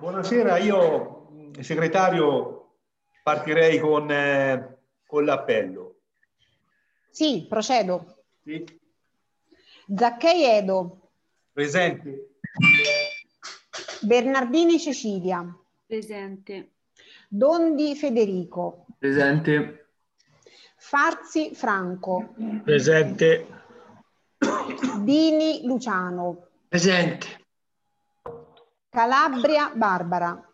Buonasera, io segretario partirei con l'appello. Sì, procedo. Sì. Zacchei Edo. Presente. Bernardini Cecilia. Presente. Dondi Federico. Presente. Farzi Franco. Presente. Dini Luciano. Presente. Calabria Barbara.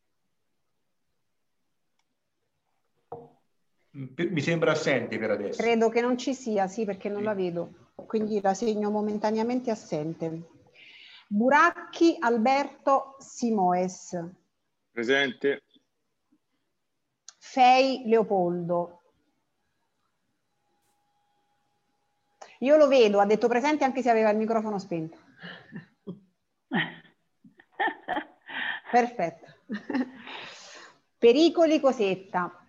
Mi sembra assente per adesso. Credo che non ci sia, sì, perché non la vedo. Quindi la segno momentaneamente assente. Buracchi Alberto Simoes. Presente. Fei Leopoldo. Io lo vedo, ha detto presente anche se aveva il microfono spento. Perfetto. Pericoli Cosetta.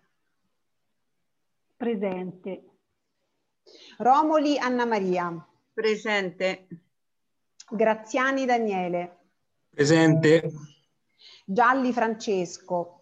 Presente. Romoli Anna Maria. Presente. Graziani Daniele. Presente. Gialli Francesco.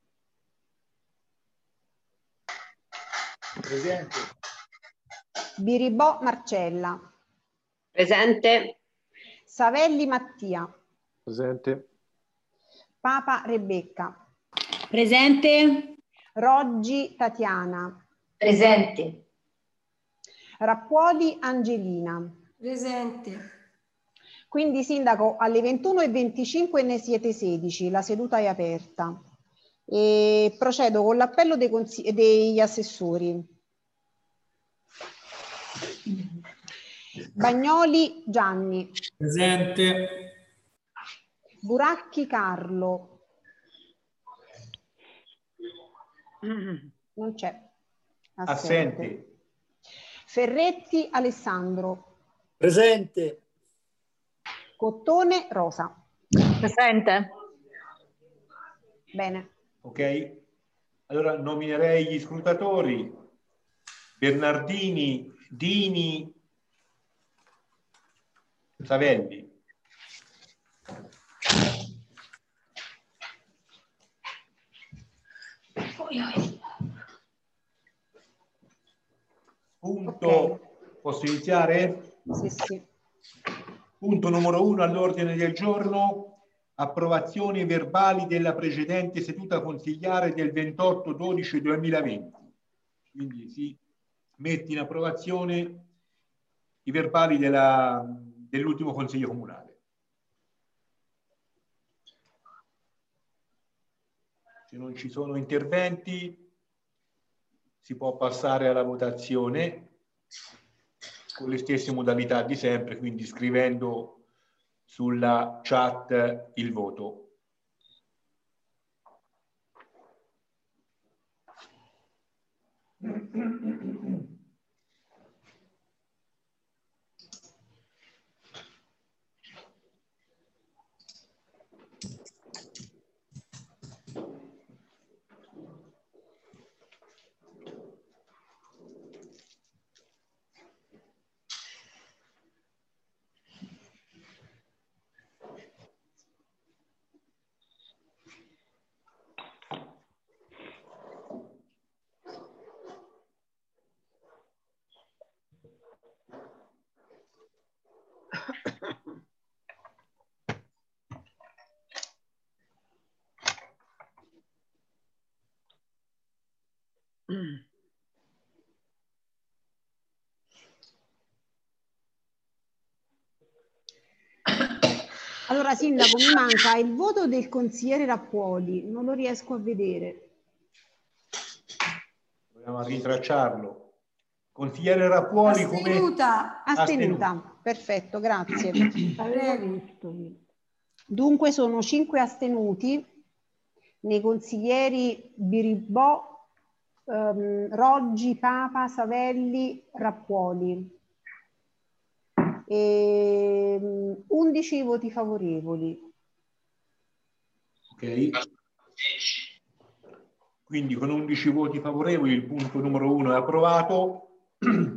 Presente. Biribò Marcella. Presente. Savelli Mattia. Presente. Papa Rebecca. Presente. Roggi Tatiana. Presente. Rappuoli Angelina. Presente. Quindi sindaco alle 21:25 ne siete 16, la seduta è aperta. E procedo con l'appello degli assessori. Bagnoli Gianni. Presente. Buracchi Carlo. Non c'è. Assente. Ferretti Alessandro. Presente. Cottone Rosa. Presente. Bene. Ok. Allora nominerei gli scrutatori. Bernardini, Dini, Savelli. Punto. Ok. Posso iniziare? Sì, sì. Punto numero 1 all'ordine del giorno, approvazioni verbali della precedente seduta consigliare del 28/12/2020. Quindi si mette in approvazione i verbali dell'ultimo consiglio comunale. Se non ci sono interventi, si può passare alla votazione con le stesse modalità di sempre, quindi scrivendo sulla chat il voto. Allora, sindaco, mi manca il voto del consigliere Rappuoli, non lo riesco a vedere. Proviamo a rintracciarlo. Consigliere Rappuoli come Astenuta. Astenuta. Perfetto, grazie. Prego. Dunque sono 5 astenuti nei consiglieri Biribò, Roggi, Papa, Savelli, Rappuoli. 11 voti favorevoli. Ok. Quindi con 11 voti favorevoli il punto numero 1 è approvato.